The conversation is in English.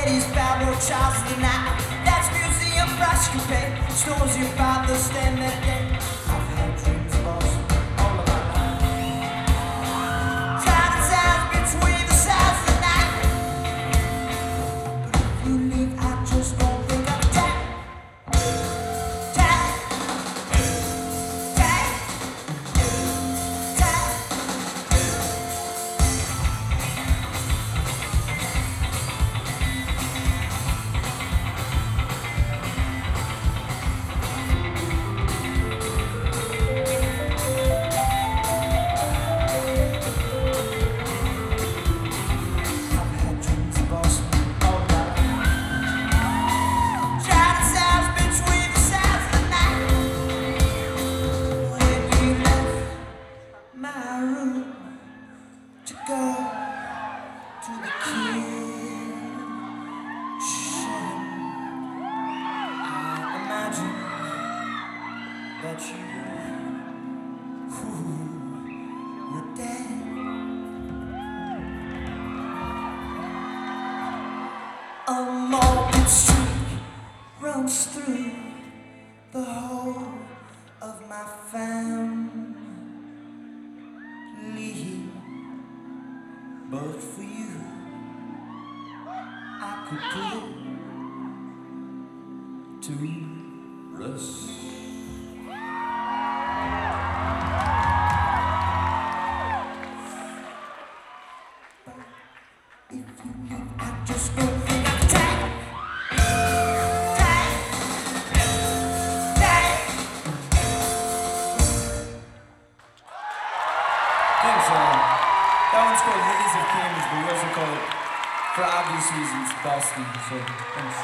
ladies, bad boy Charles tonight. That's museum price you pay. Stones your father stand that day. I've had dreams of us all of my life. Trying to sound between the sounds of the night. But if you leave, I just don't think of time. Time. Time. Time. That you were dead. A morbid streak runs through the whole of my family. But for you, I could put it to rest. Thanks, that one's called Lilies of Kings, but we also call it, for obvious reasons, Boston, so thanks.